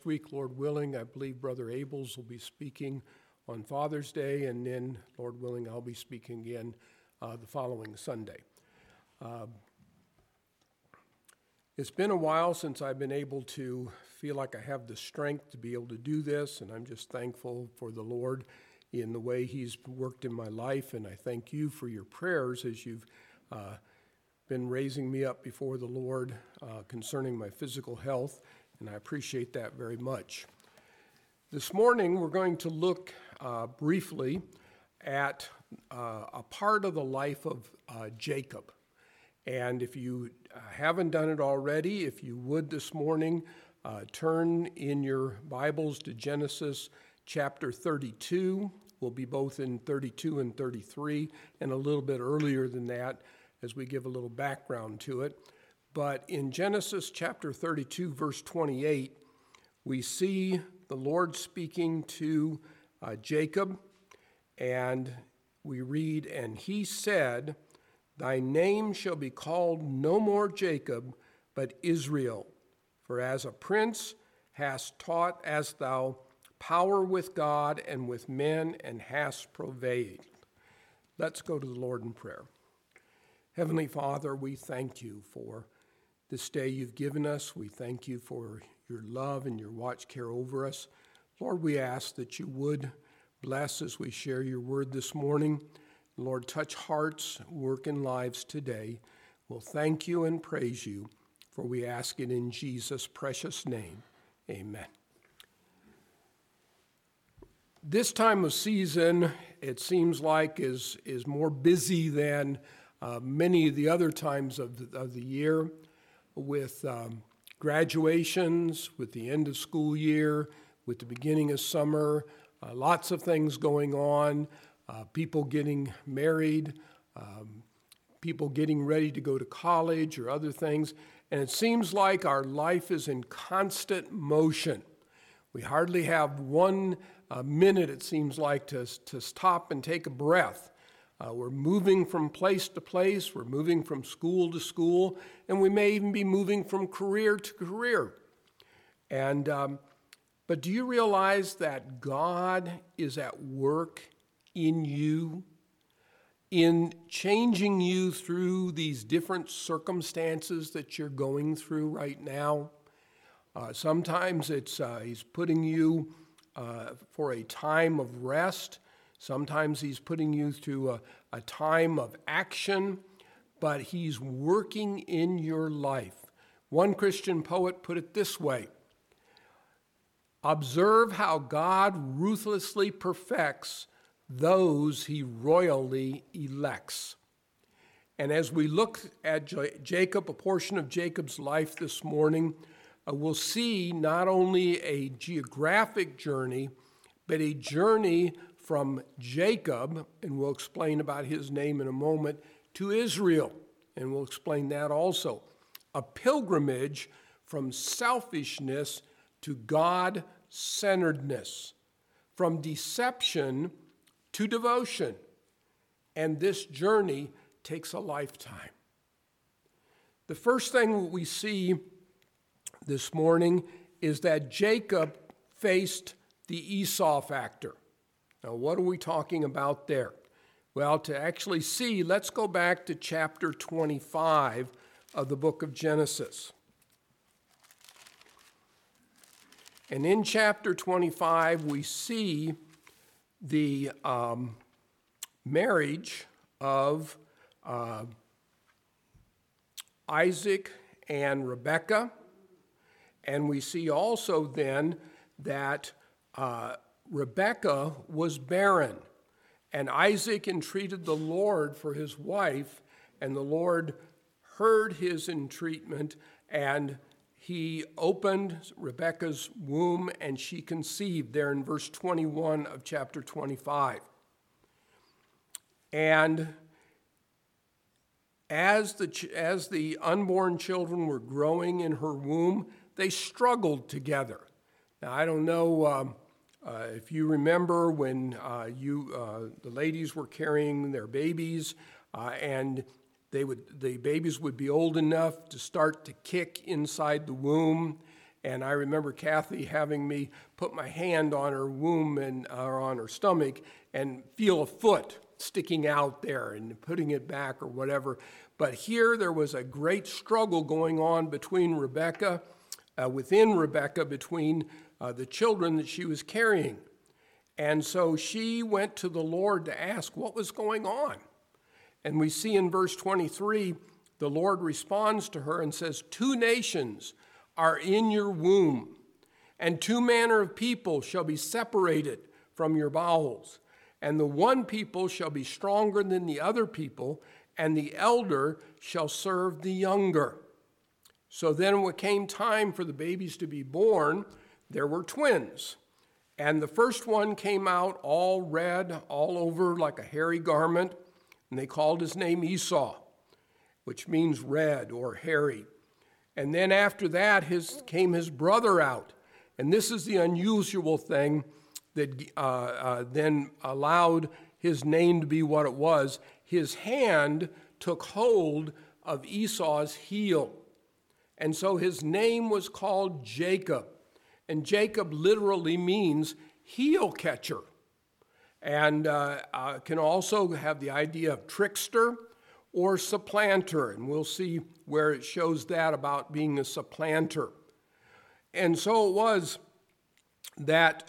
Week, Lord willing, I believe Brother Abels will be speaking on Father's Day, and then, Lord willing, I'll be speaking again the following Sunday. It's been a while since I've been able to feel like I have the strength to be able to do this, and I'm just thankful for the Lord in the way He's worked in my life, and I thank you for your prayers as you've been raising me up before the Lord concerning my physical health. And I appreciate that very much. This morning, we're going to look briefly at a part of the life of Jacob. And if you haven't done it already, if you would this morning, turn in your Bibles to Genesis chapter 32. We'll be both in 32 and 33, and a little bit earlier than that as we give a little background to it. But in Genesis chapter 32, verse 28, we see the Lord speaking to Jacob, and we read, "And he said, Thy name shall be called no more Jacob, but Israel. For as a prince hast taught as thou power with God and with men, and hast prevailed." Let's go to the Lord in prayer. Heavenly Father, we thank you for this day you've given us. We thank you for your love and your watch care over us. Lord, we ask that you would bless as we share your word this morning. Lord, touch hearts, work in lives today. We'll thank you and praise you, for we ask it in Jesus' precious name. Amen. This time of season, it seems like, is more busy than many of the other times of the year, with graduations, with the end of school year, with the beginning of summer, lots of things going on, people getting married, people getting ready to go to college or other things. And it seems like our life is in constant motion. We hardly have one minute, it seems like, to stop and take a breath. We're moving from place to place, we're moving from school to school, and we may even be moving from career to career. And but do you realize that God is at work in you, in changing you through these different circumstances that you're going through right now? Sometimes it's He's putting you for a time of rest. Sometimes He's putting you through a time of action, but He's working in your life. One Christian poet put it this way: "Observe how God ruthlessly perfects those He royally elects." And as we look at Jacob, a portion of Jacob's life this morning, we'll see not only a geographic journey, but a journey from Jacob, and we'll explain about his name in a moment, to Israel, and we'll explain that also. A pilgrimage from selfishness to God-centeredness, from deception to devotion, and this journey takes a lifetime. The first thing we see this morning is that Jacob faced the Esau factor. Now, what are we talking about there? Well, to actually see, let's go back to chapter 25 of the book of Genesis. And in chapter 25, we see the marriage of Isaac and Rebekah. And we see also then that Rebekah was barren, and Isaac entreated the Lord for his wife, and the Lord heard his entreatment, and He opened Rebekah's womb, and she conceived, there in verse 21 of chapter 25. And as the unborn children were growing in her womb, they struggled together. Now, I don't know if you remember when the ladies were carrying their babies, and the babies would be old enough to start to kick inside the womb, And I remember Kathy having me put my hand on her womb or on her stomach and feel a foot sticking out there and putting it back or whatever. But here there was a great struggle going on between within Rebecca, between the children that she was carrying. And so she went to the Lord to ask what was going on. And we see in verse 23, the Lord responds to her and says, 2 nations are in your womb, and 2 manner of people shall be separated from your bowels. And the one people shall be stronger than the other people, and the elder shall serve the younger. So then when it came time for the babies to be born, there were twins. And the first one came out all red, all over like a hairy garment, and they called his name Esau, which means red or hairy. And then after that came his brother out. And this is the unusual thing that then allowed his name to be what it was. His hand took hold of Esau's heel. And so his name was called Jacob. And Jacob literally means heel catcher. And can also have the idea of trickster or supplanter. And we'll see where it shows that about being a supplanter. And so it was that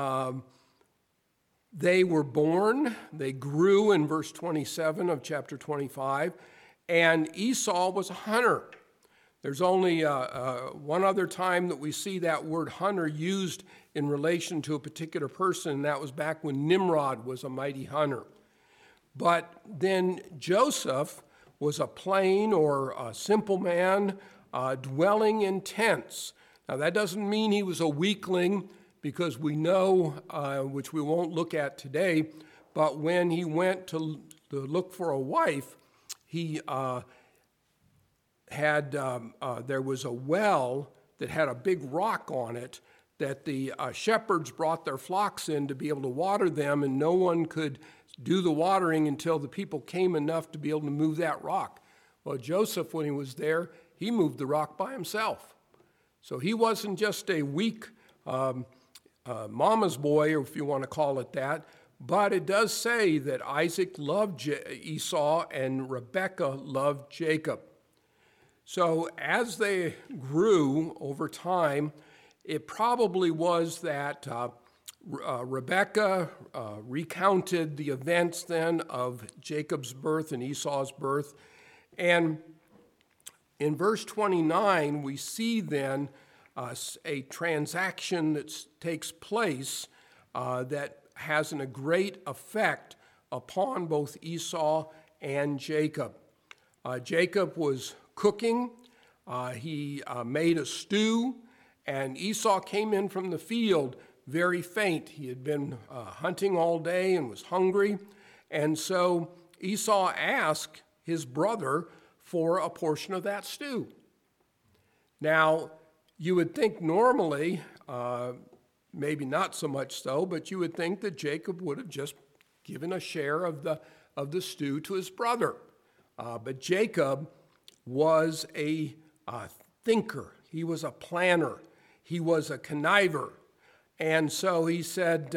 they were born, they grew in verse 27 of chapter 25, and Esau was a hunter. There's only one other time that we see that word hunter used in relation to a particular person, and that was back when Nimrod was a mighty hunter. But then Joseph was a plain or a simple man dwelling in tents. Now that doesn't mean he was a weakling, because we know, which we won't look at today, but when he went to look for a wife, he there was a well that had a big rock on it that the shepherds brought their flocks in to be able to water them, and no one could do the watering until the people came enough to be able to move that rock. Well, Joseph, when he was there, he moved the rock by himself. So he wasn't just a weak mama's boy, or if you want to call it that, but it does say that Isaac loved Esau and Rebekah loved Jacob. So as they grew over time, it probably was that Rebekah recounted the events then of Jacob's birth and Esau's birth. And in verse 29, we see then a transaction that takes place that has a great effect upon both Esau and Jacob. Jacob was cooking. He made a stew, and Esau came in from the field very faint. He had been hunting all day and was hungry. And so Esau asked his brother for a portion of that stew. Now, you would think normally, maybe not so much so, but you would think that Jacob would have just given a share of the stew to his brother. But Jacob was a thinker. He was a planner. He was a conniver. And so he said,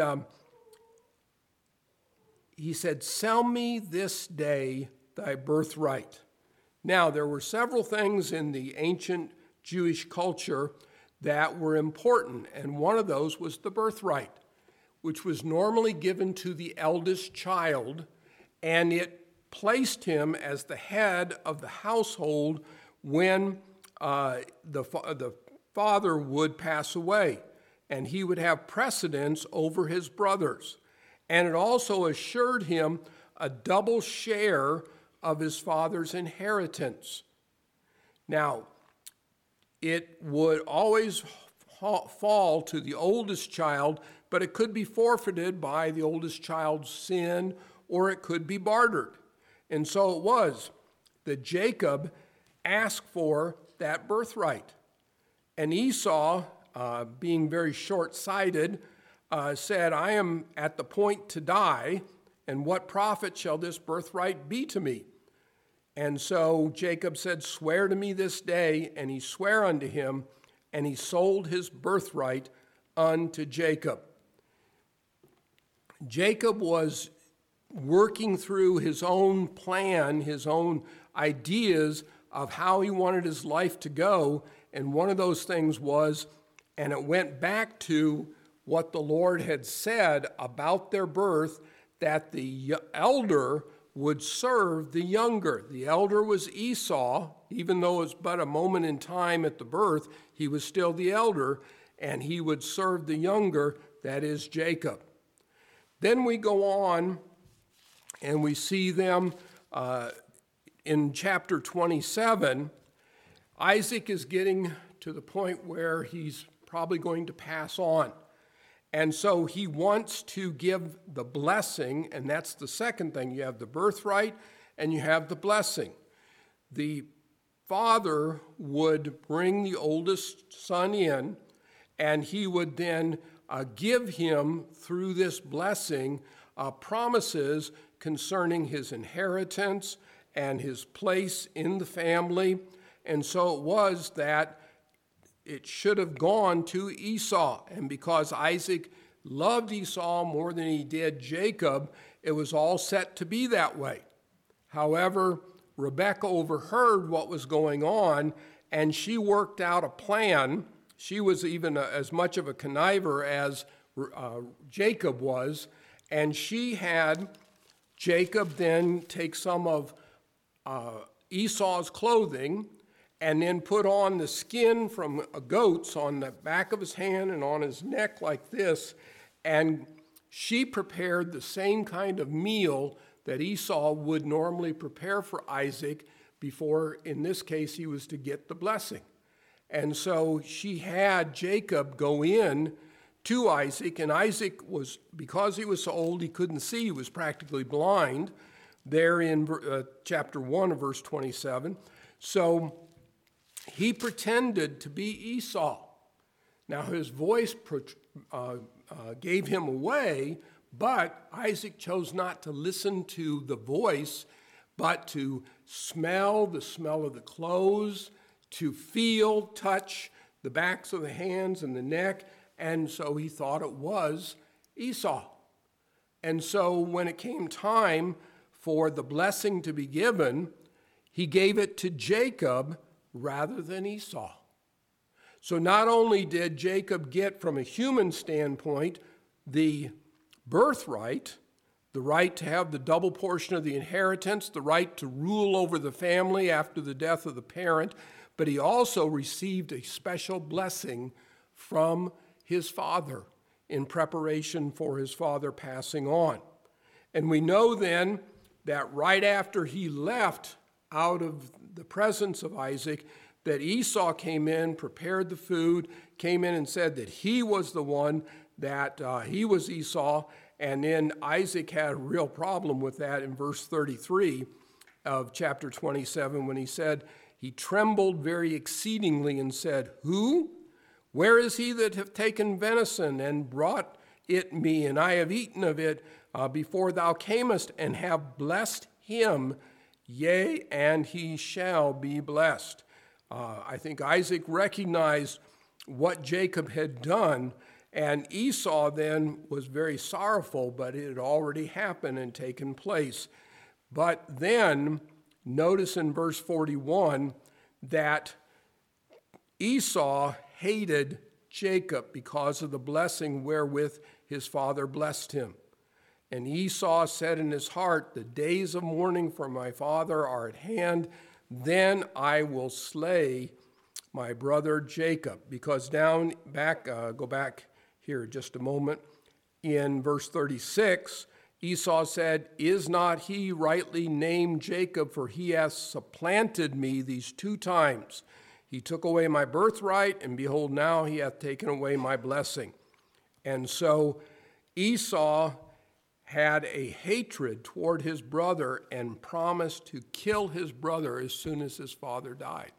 "Sell me this day thy birthright." Now, there were several things in the ancient Jewish culture that were important, and one of those was the birthright, which was normally given to the eldest child, and it placed him as the head of the household when the father would pass away, and he would have precedence over his brothers. And it also assured him a double share of his father's inheritance. Now, it would always fall to the oldest child, but it could be forfeited by the oldest child's sin, or it could be bartered. And so it was that Jacob asked for that birthright. And Esau, being very short-sighted, said, "I am at the point to die, and what profit shall this birthright be to me?" And so Jacob said, "Swear to me this day," and he sware unto him and he sold his birthright unto Jacob. Jacob was working through his own plan, his own ideas of how he wanted his life to go, and one of those things was, and it went back to what the Lord had said about their birth, that the elder would serve the younger. The elder was Esau. Even though it was but a moment in time at the birth, he was still the elder, and he would serve the younger, that is Jacob. Then we go on, and we see them in chapter 27. Isaac is getting to the point where he's probably going to pass on. And so he wants to give the blessing, and that's the second thing. You have the birthright and you have the blessing. The father would bring the oldest son in, and he would then give him, through this blessing, promises concerning his inheritance and his place in the family. And so it was that it should have gone to Esau. And because Isaac loved Esau more than he did Jacob, it was all set to be that way. However, Rebekah overheard what was going on, and she worked out a plan. She was even as much of a conniver as Jacob was, and she had Jacob then take some of Esau's clothing and then put on the skin from goats on the back of his hand and on his neck like this, and she prepared the same kind of meal that Esau would normally prepare for Isaac before, in this case, he was to get the blessing. And so she had Jacob go in to Isaac, and Isaac was, because he was so old he couldn't see, he was practically blind, there in chapter 1 of verse 27. So he pretended to be Esau. Now his voice gave him away, but Isaac chose not to listen to the voice, but to smell the smell of the clothes, to feel, touch the backs of the hands and the neck, and so he thought it was Esau. And so when it came time for the blessing to be given, he gave it to Jacob rather than Esau. So not only did Jacob get, from a human standpoint, the birthright, the right to have the double portion of the inheritance, the right to rule over the family after the death of the parent, but he also received a special blessing from his father in preparation for his father passing on. And we know then that right after he left out of the presence of Isaac, that Esau came in, prepared the food, came in and said that he was the one, that he was Esau, and then Isaac had a real problem with that in verse 33 of chapter 27 when he said, he trembled very exceedingly and said, "Who? Where is he that hath taken venison and brought it me? And I have eaten of it before thou camest, and have blessed him. Yea, and he shall be blessed." I think Isaac recognized what Jacob had done, and Esau then was very sorrowful, but it had already happened and taken place. But then, notice in verse 41 that Esau hated Jacob because of the blessing wherewith his father blessed him. And Esau said in his heart, "The days of mourning for my father are at hand. Then I will slay my brother Jacob." Because go back here just a moment. In verse 36, Esau said, "Is not he rightly named Jacob? For he hath supplanted me these 2 times. He took away my birthright, and behold, now he hath taken away my blessing." And so Esau had a hatred toward his brother and promised to kill his brother as soon as his father died.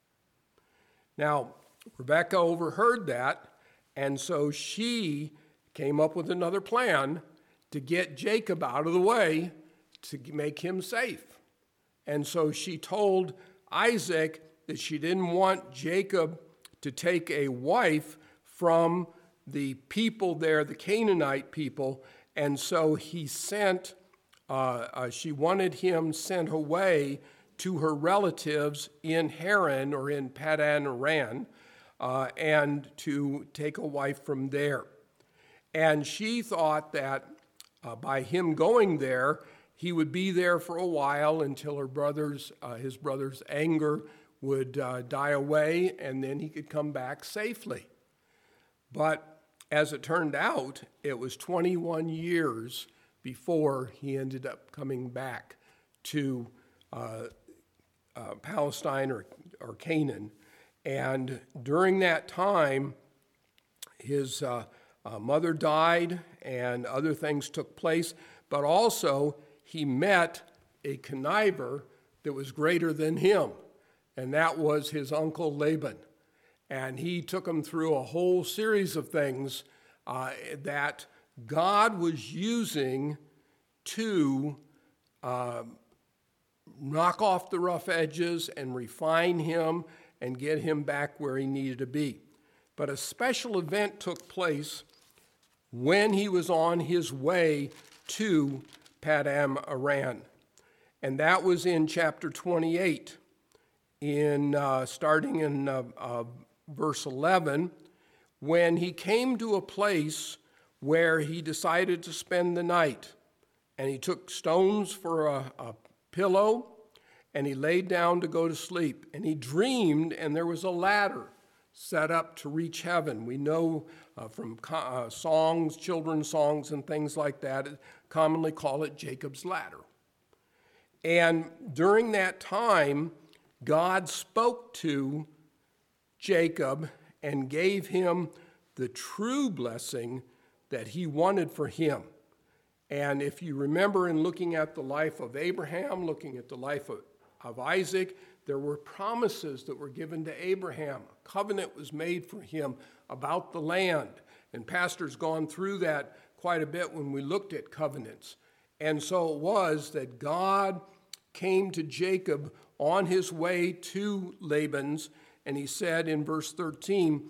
Now, Rebekah overheard that, and so she came up with another plan to get Jacob out of the way to make him safe. And so she told Isaac that she didn't want Jacob to take a wife from the people there, the Canaanite people, and so he sent, she wanted him sent away to her relatives in Haran or in Padan Aram, and to take a wife from there. And she thought that by him going there, he would be there for a while until his brother's anger would die away, and then he could come back safely. But as it turned out, it was 21 years before he ended up coming back to Palestine or Canaan. And during that time, his mother died and other things took place, but also he met a conniver that was greater than him, and that was his uncle Laban. And he took him through a whole series of things that God was using to knock off the rough edges and refine him and get him back where he needed to be. But a special event took place when he was on his way to Padan Aram, and that was in chapter 28, starting in verse 11, when he came to a place where he decided to spend the night. And he took stones for a pillow, and he laid down to go to sleep. And he dreamed, and there was a ladder set up to reach heaven. We know from songs, children's songs, and things like that, commonly call it Jacob's ladder. And during that time, God spoke to Jacob and gave him the true blessing that he wanted for him. And if you remember in looking at the life of Abraham, looking at the life of Isaac, there were promises that were given to Abraham. A covenant was made for him about the land. And Pastor's gone through that quite a bit when we looked at covenants. And so it was that God came to Jacob on his way to Laban's, and he said in verse 13,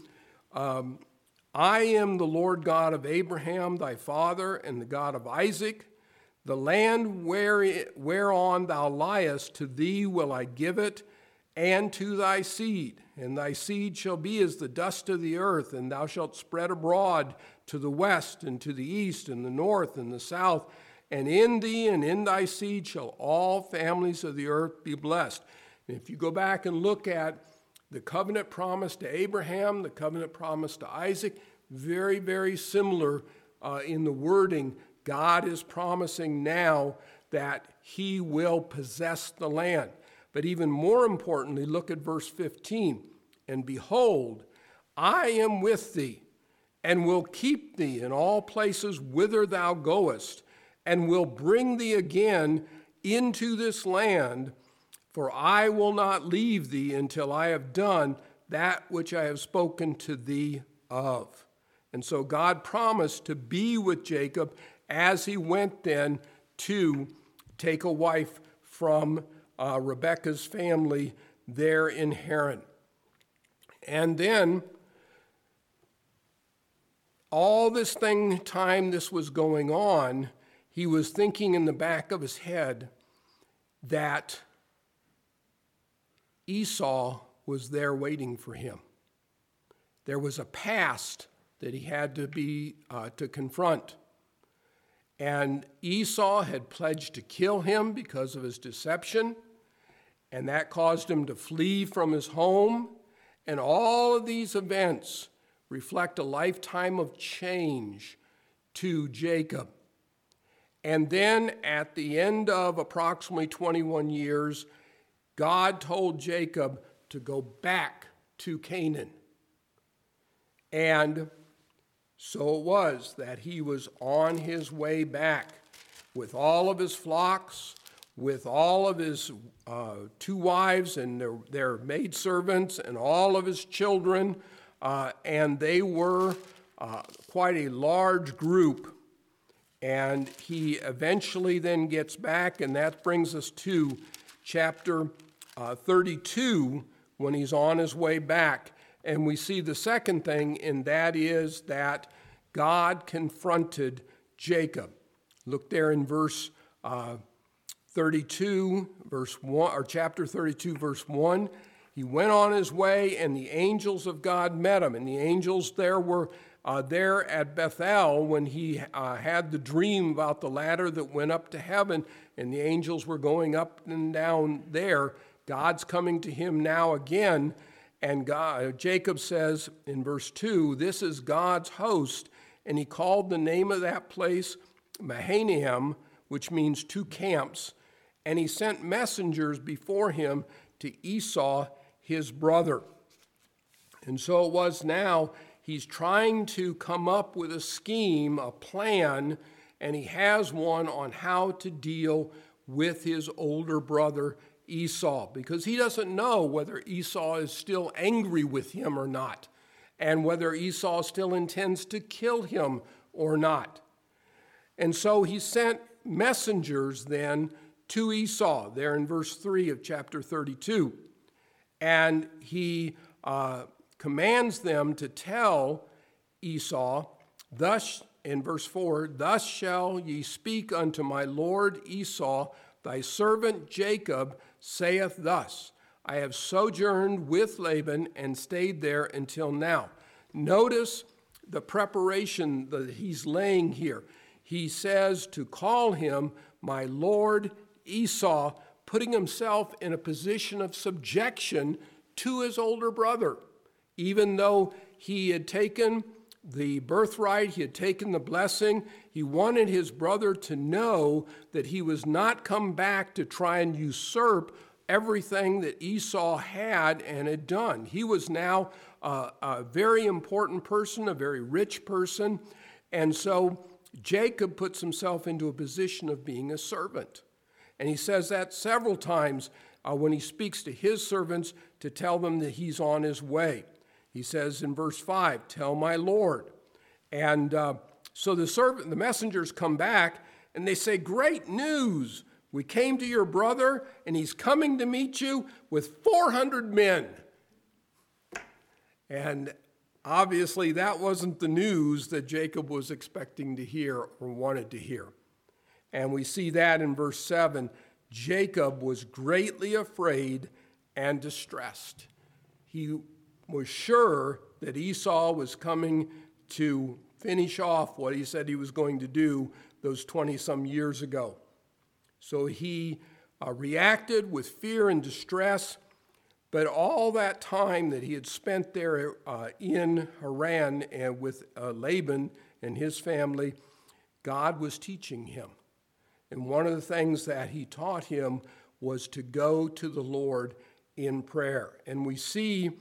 I am the Lord God of Abraham, thy father, and the God of Isaac. The land whereon thou liest, to thee will I give it, and to thy seed. And thy seed shall be as the dust of the earth, and thou shalt spread abroad to the west, and to the east, and the north, and the south. And in thee and in thy seed shall all families of the earth be blessed. And if you go back and look at the covenant promise to Abraham, the covenant promise to Isaac, very, very similar in the wording. God is promising now that he will possess the land. But even more importantly, look at verse 15. And behold, I am with thee, and will keep thee in all places whither thou goest, and will bring thee again into this land, for I will not leave thee until I have done that which I have spoken to thee of. And so God promised to be with Jacob as he went then to take a wife from Rebekah's family there in Haran. And then all this time this was going on, he was thinking in the back of his head that Esau was there waiting for him. There was a past that he had to confront. And Esau had pledged to kill him because of his deception, and that caused him to flee from his home. And all of these events reflect a lifetime of change to Jacob. And then at the end of approximately 21 years, God told Jacob to go back to Canaan. And so it was that he was on his way back with all of his flocks, with all of his 2 wives and their maidservants and all of his children, and they were quite a large group. And he eventually then gets back, and that brings us to chapter 32, when he's on his way back. And we see the second thing, and that is that God confronted Jacob. Look there in verse 32, verse 1, or chapter 32, verse 1. He went on his way, and the angels of God met him. And the angels there were there at Bethel when he had the dream about the ladder that went up to heaven, and the angels were going up and down there. God's coming to him now again, and Jacob says in verse 2, this is God's host, and he called the name of that place Mahanaim, which means two camps, and he sent messengers before him to Esau, his brother. And so it was now, he's trying to come up with a scheme, a plan, and he has one on how to deal with his older brother Esau, because he doesn't know whether Esau is still angry with him or not, and whether Esau still intends to kill him or not. And so he sent messengers then to Esau, there in verse 3 of chapter 32. And he commands them to tell Esau, thus, in verse 4, thus shall ye speak unto my lord Esau, thy servant Jacob saith thus, I have sojourned with Laban and stayed there until now. Notice the preparation that he's laying here. He says to call him my lord Esau, putting himself in a position of subjection to his older brother. Even though he had taken the birthright, he had taken the blessing, he wanted his brother to know that he was not come back to try and usurp everything that Esau had and had done. He was now a very important person, a very rich person, and so Jacob puts himself into a position of being a servant. And he says that several times when he speaks to his servants to tell them that he's on his way. He says in verse 5, tell my Lord. And so the messengers come back and they say, great news. We came to your brother and he's coming to meet you with 400 men. And obviously that wasn't the news that Jacob was expecting to hear or wanted to hear. And we see that in verse 7. Jacob was greatly afraid and distressed. He was sure that Esau was coming to finish off what he said he was going to do those 20-some years ago. So he reacted with fear and distress, but all that time that he had spent there in Haran and with Laban and his family, God was teaching him. And one of the things that he taught him was to go to the Lord in prayer. And we see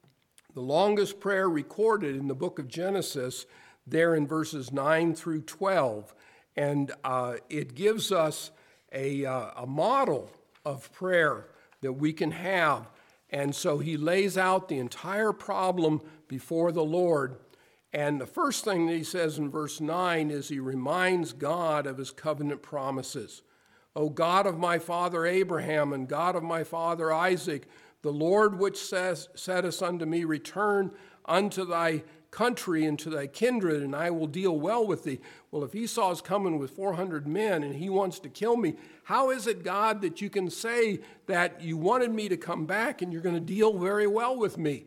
the longest prayer recorded in the book of Genesis there in verses 9 through 12. And it gives us a model of prayer that we can have. And so he lays out the entire problem before the Lord. And the first thing that he says in verse 9 is he reminds God of his covenant promises. O God of my father Abraham and God of my father Isaac, the Lord which saidst unto me, return unto thy country and to thy kindred, and I will deal well with thee. Well, if Esau's coming with 400 men and he wants to kill me, how is it, God, that you can say that you wanted me to come back and you're going to deal very well with me?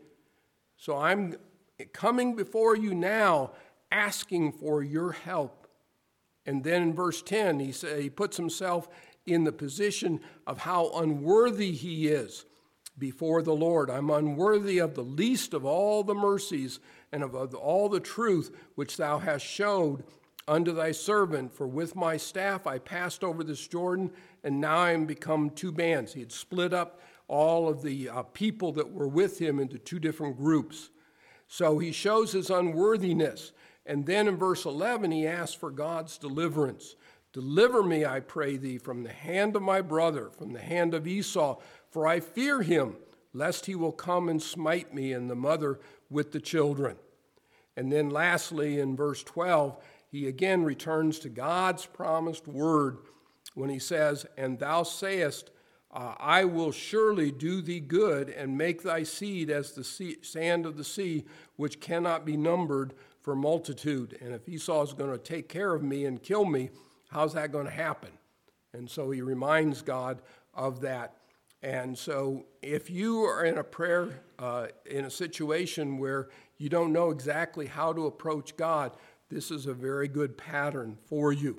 So I'm coming before you now, asking for your help. And then in verse 10, he puts himself in the position of how unworthy he is before the Lord. I'm unworthy of the least of all the mercies and of all the truth which thou hast showed unto thy servant. For with my staff I passed over this Jordan, and now I am become two bands. He had split up all of the people that were with him into two different groups. So he shows his unworthiness. And then in verse 11, he asks for God's deliverance. Deliver me, I pray thee, from the hand of my brother, from the hand of Esau, for I fear him, lest he will come and smite me and the mother with the children. And then lastly, in verse 12, he again returns to God's promised word when he says, and thou sayest, I will surely do thee good and make thy seed as the sand of the sea, which cannot be numbered for multitude. And if Esau is going to take care of me and kill me, how's that going to happen? And so he reminds God of that. And so if you are in a prayer, in a situation where you don't know exactly how to approach God, this is a very good pattern for you.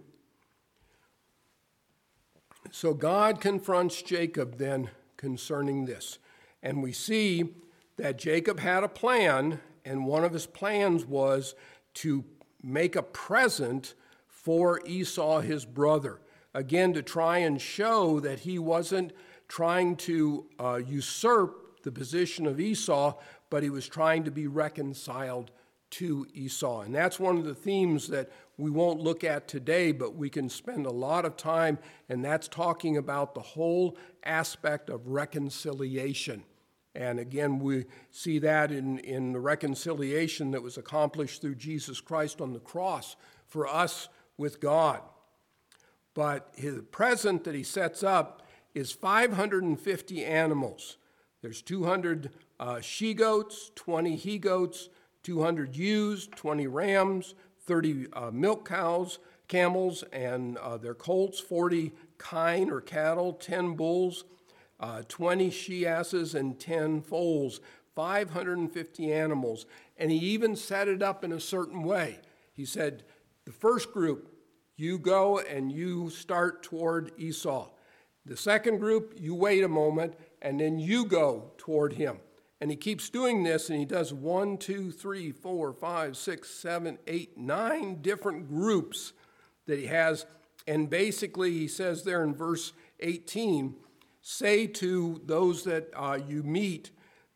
So God confronts Jacob then concerning this. And we see that Jacob had a plan, and one of his plans was to make a present for Esau, his brother. Again, to try and show that he wasn't trying to usurp the position of Esau, but he was trying to be reconciled to Esau. And that's one of the themes that we won't look at today, but we can spend a lot of time, and that's talking about the whole aspect of reconciliation. And again, we see that in the reconciliation that was accomplished through Jesus Christ on the cross for us with God. But his present that he sets up is 550 animals. There's 200 she-goats, 20 he-goats, 200 ewes, 20 rams, 30 milk cows, camels, and their colts, 40 kine or cattle, 10 bulls, 20 she-asses, and 10 foals, 550 animals. And he even set it up in a certain way. He said, the first group, you go and you start toward Esau. The second group, you wait a moment, and then you go toward him. And he keeps doing this, and he does 1, 2, 3, 4, 5, 6, 7, 8, 9 different groups that he has. And basically, he says there in verse 18, say to those that you meet,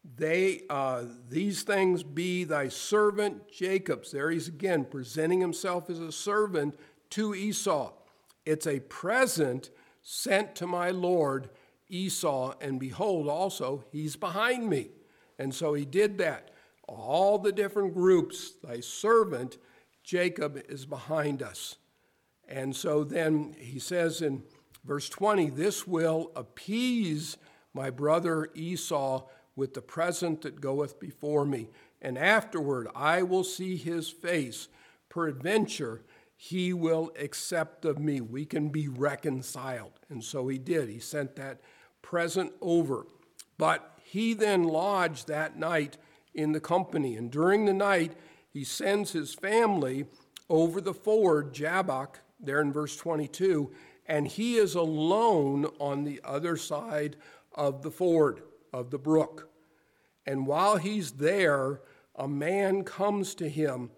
these things be thy servant Jacob's. There he's again presenting himself as a servant to Esau. It's a present sent to my lord Esau, and behold, also, he's behind me. And so he did that. All the different groups, thy servant Jacob is behind us. And so then he says in verse 20, this will appease my brother Esau with the present that goeth before me. And afterward I will see his face. Peradventure he will accept of me. We can be reconciled. And so he did. He sent that present over. But he then lodged that night in the company. And during the night, he sends his family over the ford, Jabbok, there in verse 22, and he is alone on the other side of the ford, of the brook. And while he's there, a man comes to him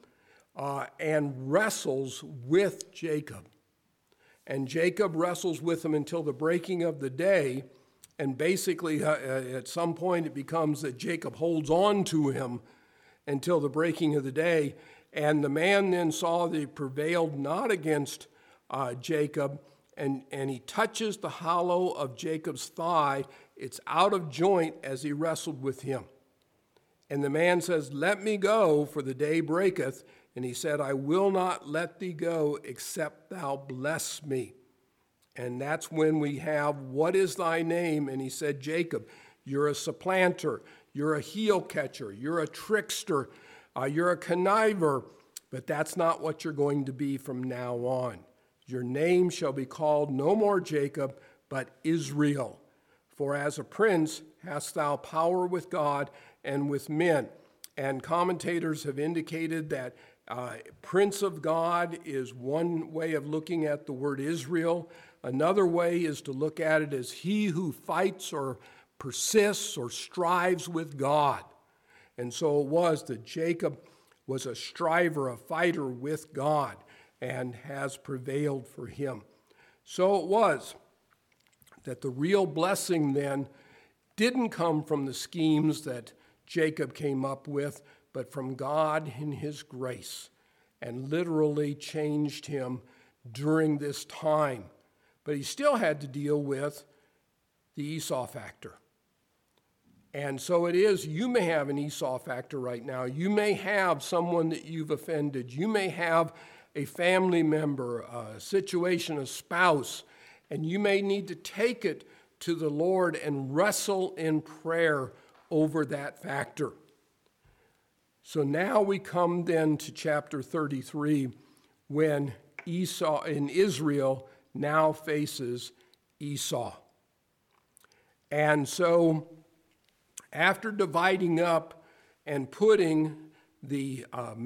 and wrestles with Jacob. And Jacob wrestles with him until the breaking of the day. And basically, at some point, it becomes that Jacob holds on to him until the breaking of the day. And the man then saw that he prevailed not against Jacob, and he touches the hollow of Jacob's thigh. It's out of joint as he wrestled with him. And the man says, let me go, for the day breaketh. And he said, I will not let thee go, except thou bless me. And that's when we have, what is thy name? And he said, Jacob. You're a supplanter. You're a heel catcher. You're a trickster. You're a conniver. But that's not what you're going to be from now on. Your name shall be called no more Jacob, but Israel. For as a prince hast thou power with God and with men. And commentators have indicated that Prince of God is one way of looking at the word Israel. Another way is to look at it as he who fights or persists or strives with God. And so it was that Jacob was a striver, a fighter with God, and has prevailed for him. So it was that the real blessing then didn't come from the schemes that Jacob came up with, but from God in his grace, and literally changed him during this time. But he still had to deal with the Esau factor. And so it is, you may have an Esau factor right now. You may have someone that you've offended. You may have a family member, a situation, a spouse, and you may need to take it to the Lord and wrestle in prayer over that factor. So now we come then to chapter 33, when Esau in Israel now faces Esau. And so after dividing up and putting the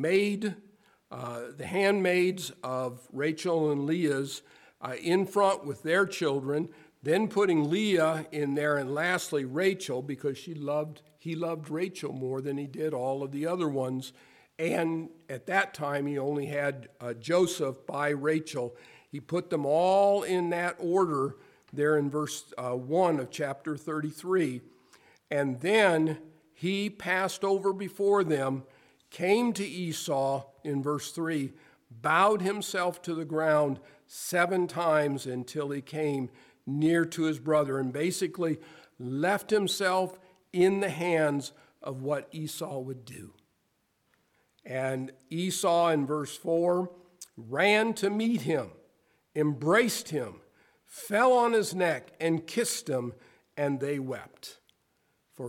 handmaids of Rachel and Leah's in front with their children, then putting Leah in there, and lastly Rachel, because he loved Rachel more than he did all of the other ones. And at that time, he only had Joseph by Rachel. He put them all in that order there in verse 1 of chapter 33. And then he passed over before them, came to Esau in verse 3, bowed himself to the ground 7 times until he came near to his brother, and basically left himself in the hands of what Esau would do. And Esau in verse 4 ran to meet him, embraced him, fell on his neck, and kissed him, and they wept. For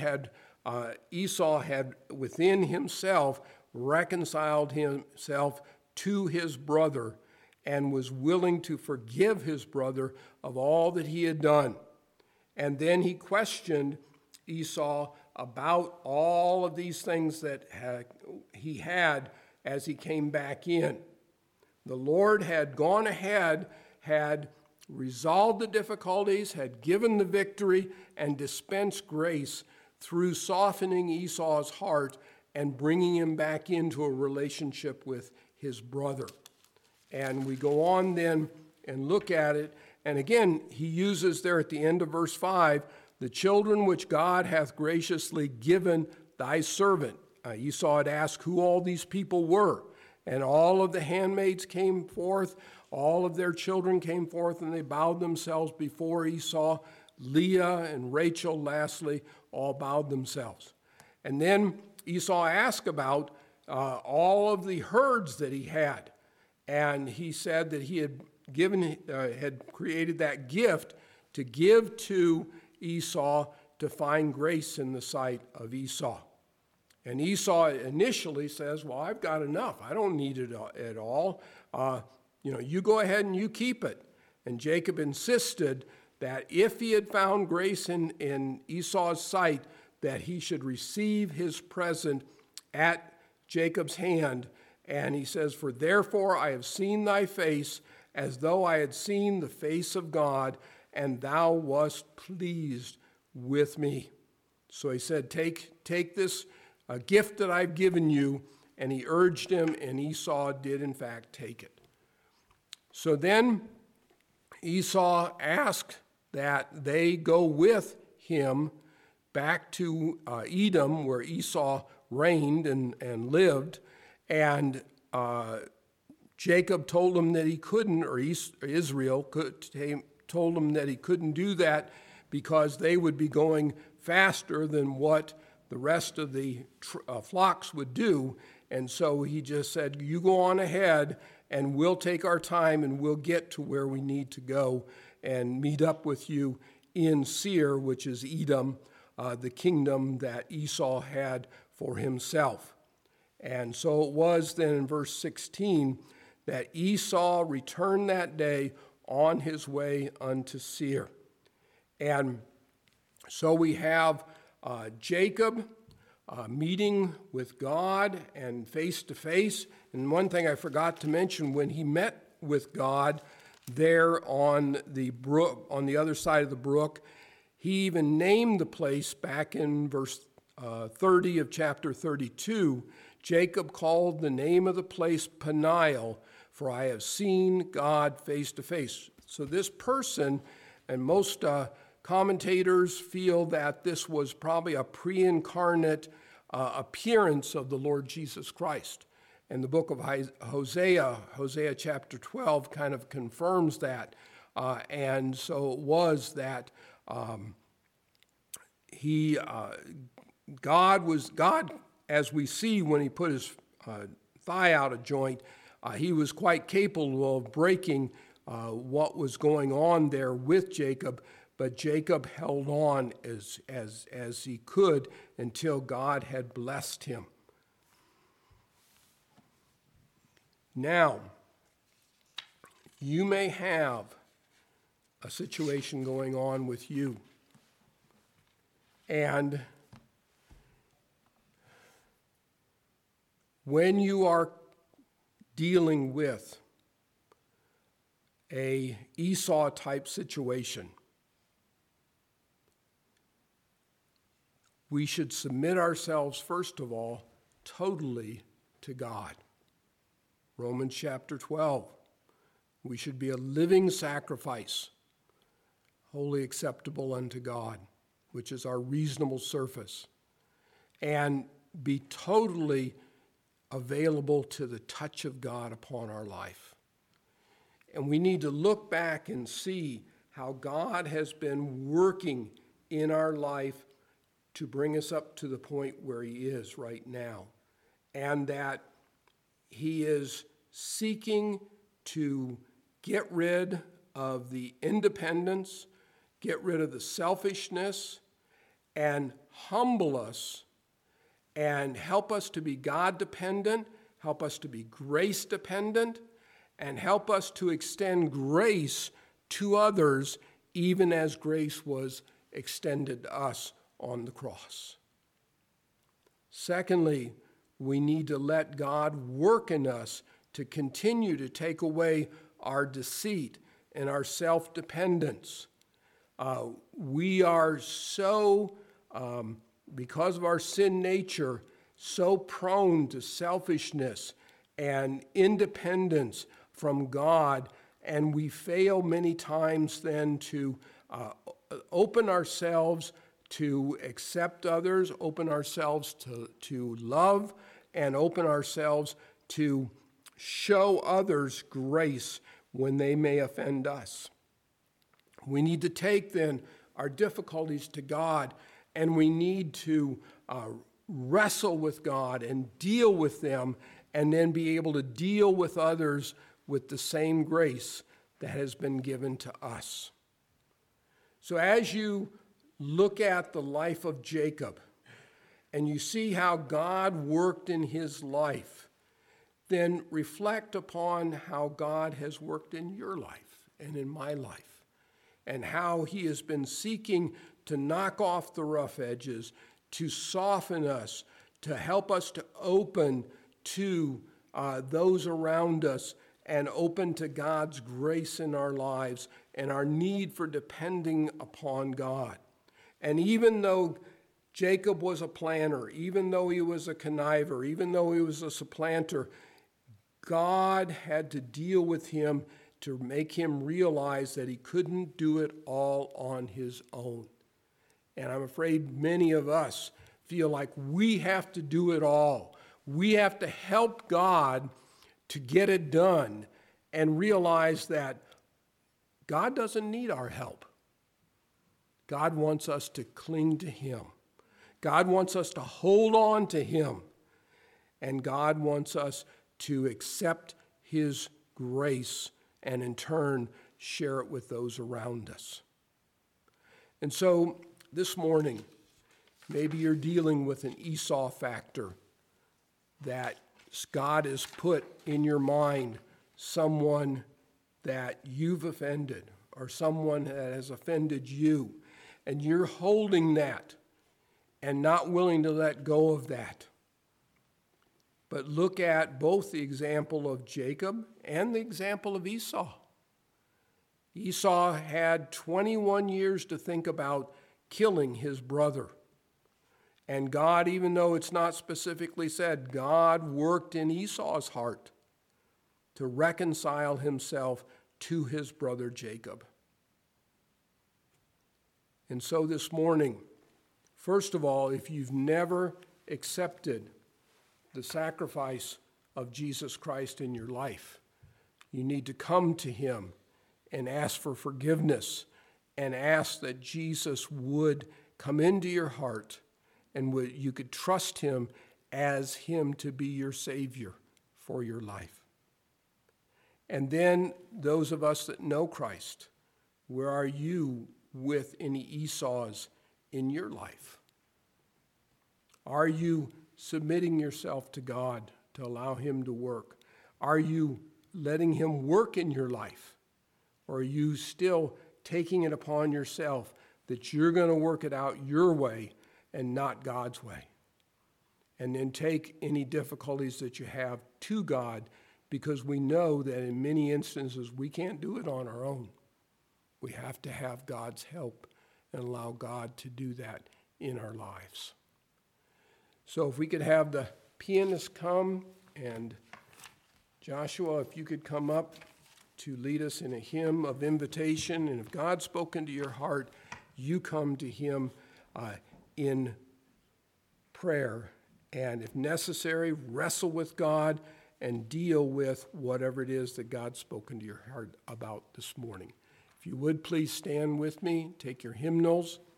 Esau had within himself reconciled himself to his brother and was willing to forgive his brother of all that he had done. And then he questioned Esau about all of these things that he had as he came back in. The Lord had gone ahead, had resolved the difficulties, had given the victory, and dispensed grace through softening Esau's heart and bringing him back into a relationship with his brother. And we go on then and look at it. And again, he uses there at the end of verse 5, the children which God hath graciously given thy servant. Esau had asked who all these people were. And all of the handmaids came forth, all of their children came forth, and they bowed themselves before Esau. Leah and Rachel, lastly, all bowed themselves. And then Esau asked about all of the herds that he had. And he said that he had created that gift to give to Esau to find grace in the sight of Esau. And Esau initially says, well, I've got enough. I don't need it at all. You go ahead and you keep it. And Jacob insisted that if he had found grace in Esau's sight, that he should receive his present at Jacob's hand. And he says, for therefore I have seen thy face as though I had seen the face of God, and thou wast pleased with me. So he said, take this gift that I've given you, and he urged him, and Esau did in fact take it. So then Esau asked that they go with him back to Edom, where Esau reigned and lived, and Jacob told him that he couldn't, or Israel told him that he couldn't do that because they would be going faster than what the rest of the flocks would do. And so he just said, you go on ahead and we'll take our time and we'll get to where we need to go and meet up with you in Seir, which is Edom, the kingdom that Esau had for himself. And so it was then in verse 16 that Esau returned that day on his way unto Seir. And so we have Jacob meeting with God and face to face. And one thing I forgot to mention, when he met with God there on the brook, on the other side of the brook, he even named the place back in verse 30 of chapter 32. Jacob called the name of the place Peniel, for I have seen God face to face. So this person, and most commentators feel that this was probably a pre-incarnate appearance of the Lord Jesus Christ. And the book of Hosea chapter 12, kind of confirms that. And so it was that God, as we see when he put his thigh out of joint, he was quite capable of breaking what was going on there with Jacob, But Jacob held on as he could until God had blessed him. Now, you may have a situation going on with you. And when you are dealing with a Esau type situation, we should submit ourselves, first of all, totally to God. Romans chapter 12. We should be a living sacrifice, wholly acceptable unto God, which is our reasonable service, and be totally available to the touch of God upon our life. And we need to look back and see how God has been working in our life to bring us up to the point where he is right now, and that he is seeking to get rid of the independence, get rid of the selfishness, and humble us and help us to be God-dependent, help us to be grace-dependent, and help us to extend grace to others even as grace was extended to us on the cross. Secondly, we need to let God work in us to continue to take away our deceit and our self-dependence. We are so, because of our sin nature, so prone to selfishness and independence from God, and we fail many times then to open ourselves to accept others, open ourselves to love, and open ourselves to show others grace when they may offend us. We need to take then our difficulties to God, and we need to wrestle with God and deal with them, and then be able to deal with others with the same grace that has been given to us. So as you look at the life of Jacob and you see how God worked in his life, then reflect upon how God has worked in your life and in my life, and how he has been seeking to knock off the rough edges, to soften us, to help us to open to those around us and open to God's grace in our lives and our need for depending upon God. And even though Jacob was a planner, even though he was a conniver, even though he was a supplanter, God had to deal with him to make him realize that he couldn't do it all on his own. And I'm afraid many of us feel like we have to do it all. We have to help God to get it done, and realize that God doesn't need our help. God wants us to cling to him. God wants us to hold on to him. And God wants us to accept his grace and in turn share it with those around us. And so this morning, maybe you're dealing with an Esau factor, that God has put in your mind someone that you've offended or someone that has offended you, and you're holding that and not willing to let go of that. But look at both the example of Jacob and the example of Esau. Esau had 21 years to think about killing his brother. And God, even though it's not specifically said, God worked in Esau's heart to reconcile himself to his brother Jacob. And so this morning, first of all, if you've never accepted the sacrifice of Jesus Christ in your life, you need to come to him and ask for forgiveness and ask that Jesus would come into your heart and you could trust him as him to be your Savior for your life. And then those of us that know Christ, where are you with any Esau's in your life? Are you submitting yourself to God to allow him to work? Are you letting him work in your life? Or are you still taking it upon yourself that you're going to work it out your way and not God's way? And then take any difficulties that you have to God, because we know that in many instances we can't do it on our own. We have to have God's help and allow God to do that in our lives. So if we could have the pianist come, and Joshua, if you could come up to lead us in a hymn of invitation. And if God's spoken to your heart, you come to him in prayer. And if necessary, wrestle with God and deal with whatever it is that God's spoken to your heart about this morning. If you would please stand with me, take your hymnals.